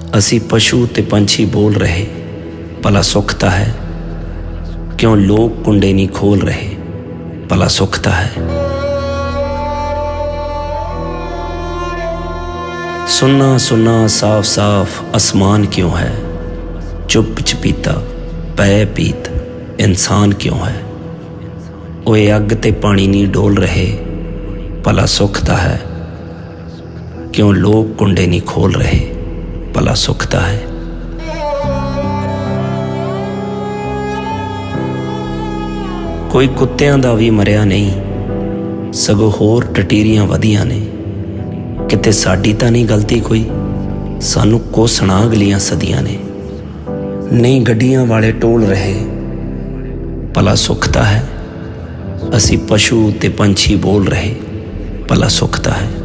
ਅਸੀਂ ਪਸ਼ੂ ਤੇ ਪੰਛੀ ਬੋਲ ਰਹੇ, ਭਲਾ ਸੁੱਖ ਤਾਂ ਹੈ। ਕਿਉਂ ਲੋਕ ਕੁੰਡੇ ਨਹੀਂ ਖੋਲ ਰਹੇ, ਭਲਾ ਸੁੱਖ ਤਾਂ ਹੈ। ਸੁੰਨਾ ਸੁੰਨਾ ਸਾਫ ਸਾਫ ਅਸਮਾਨ ਕਿਉਂ ਹੈ, ਚੁੱਪ ਚਪੀਤਾ ਪੈ ਪੀਤ ਇਨਸਾਨ ਕਿਉਂ ਹੈ। ਓਏ ਅੱਗ ਤੇ ਪਾਣੀ ਨਹੀਂ ਡੋਲ ਰਹੇ, ਭਲਾ ਸੁੱਖ ਤਾਂ ਹੈ। ਕਿਉਂ ਲੋਕ ਕੁੰਡੇ ਨਹੀਂ ਖੋਲ ਰਹੇ, ਭਲਾ ਸੁੱਖ ਤਾਂ ਹੈ। ਕੋਈ ਕੁੱਤਿਆਂ ਦਾ ਵੀ ਮਰਿਆ ਨਹੀਂ, ਸਗੋਂ ਹੋਰ ਟਟੀਰੀਆਂ ਵਧੀਆਂ ਨੇ। ਕਿਤੇ ਸਾਡੀ ਤਾਂ ਨਹੀਂ ਗਲਤੀ ਕੋਈ, ਸਾਨੂੰ ਕੋਸਣਾ ਅਗਲੀਆਂ ਸਦੀਆਂ ਨੇ। ਨਹੀਂ ਗੱਡੀਆਂ ਵਾਲੇ ਟੋਲ ਰਹੇ, ਭਲਾ ਸੁੱਖ ਤਾਂ ਹੈ। ਅਸੀਂ ਪਸ਼ੂ ਤੇ ਪੰਛੀ ਬੋਲ ਰਹੇ, ਭਲਾ ਸੁੱਖ ਤਾਂ ਹੈ।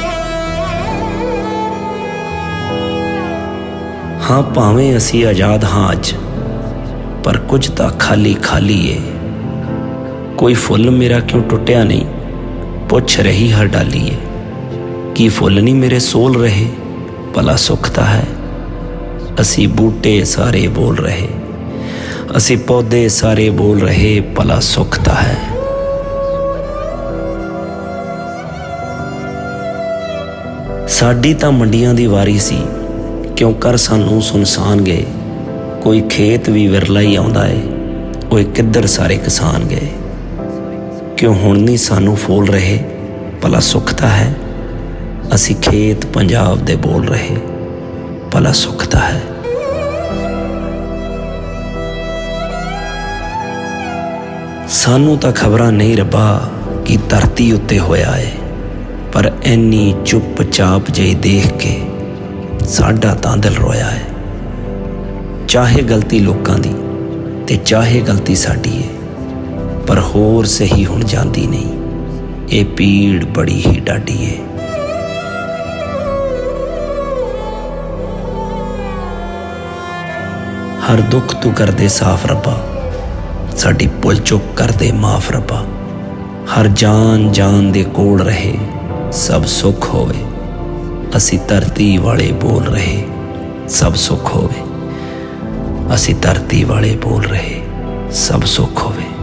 ਹਾਂ ਭਾਵੇਂ ਅਸੀਂ ਆਜ਼ਾਦ ਹਾਂ ਅੱਜ, ਪਰ ਕੁਝ ਤਾਂ ਖਾਲੀ ਖਾਲੀ ਏ। ਕੋਈ ਫੁੱਲ ਮੇਰਾ ਕਿਉਂ ਟੁੱਟਿਆ ਨਹੀਂ, ਪੁੱਛ ਰਹੀ ਹਰ ਡਾਲੀ ਏ। ਕੀ ਫੁੱਲ ਨਹੀਂ ਮੇਰੇ ਸੋਲ ਰਹੇ, ਭਲਾ ਸੁੱਖ ਤਾਂ ਹੈ। ਅਸੀਂ ਬੂਟੇ ਸਾਰੇ ਬੋਲ ਰਹੇ, ਅਸੀਂ ਪੌਦੇ ਸਾਰੇ ਬੋਲ ਰਹੇ, ਭਲਾ ਸੁੱਖ ਤਾਂ ਹੈ। ਸਾਡੀ ਤਾਂ ਮੰਡੀਆਂ ਦੀ ਵਾਰੀ ਸੀ, ਕਿਉਂ ਕਰ ਸਾਨੂੰ ਸੁਨਸਾਨ ਗਏ। ਕੋਈ ਖੇਤ ਵੀ ਵਿਰਲਾ ਹੀ ਆਉਂਦਾ ਏ, ਓਏ ਕਿੱਧਰ ਸਾਰੇ ਕਿਸਾਨ ਗਏ। ਕਿਉਂ ਹੁਣ ਨਹੀਂ ਸਾਨੂੰ ਫੋਲ ਰਹੇ, ਭਲਾ ਸੁੱਖ ਤਾਂ ਹੈ। ਅਸੀਂ ਖੇਤ ਪੰਜਾਬ ਦੇ ਬੋਲ ਰਹੇ, ਭਲਾ ਸੁੱਖ ਤਾਂ ਹੈ। ਸਾਨੂੰ ਤਾਂ ਖਬਰਾਂ ਨਹੀਂ ਰੱਬਾ ਕਿ ਧਰਤੀ ਉੱਤੇ ਹੋਇਆ ਏ, ਪਰ ਇੰਨੀ ਚੁੱਪ ਚਾਪ ਜਿਹੀ ਦੇਖ ਕੇ ਸਾਡਾ ਤਾਂ ਦਿਲ ਰੋਇਆ ਹੈ। ਚਾਹੇ ਗਲਤੀ ਲੋਕਾਂ ਦੀ ਤੇ ਚਾਹੇ ਗਲਤੀ ਸਾਡੀ ਏ, ਪਰ ਹੋਰ ਸਹੀ ਹੁਣ ਜਾਂਦੀ ਨਹੀਂ। ਇਹ ਪੀੜ ਬੜੀ ਹੀ ਡਾਢੀ ਏ। ਹਰ ਦੁੱਖ ਤੂੰ ਕਰਦੇ ਸਾਫ਼ ਰੱਬਾ, ਸਾਡੀ ਭੁੱਲ ਚੁੱਕ ਕਰਦੇ ਮਾਫ਼ ਰੱਬਾ। ਹਰ ਜਾਨ ਜਾਨ ਦੇ ਕੋਲ ਰਹੇ, ਸਭ ਸੁੱਖ ਹੋਵੇ। ਅਸੀਂ ਧਰਤੀ ਵਾਲੇ ਬੋਲ ਰਹੇ, ਸਭ ਸੁੱਖ ਹੋਵੇ। ਅਸੀਂ ਧਰਤੀ ਵਾਲੇ ਬੋਲ ਰਹੇ, ਸਭ ਸੁੱਖ ਹੋਵੇ।